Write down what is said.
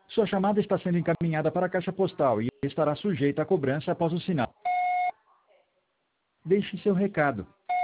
Sua chamada está sendo encaminhada para a caixa postal e estará sujeita a cobrança após o sinal. Deixe seu recado.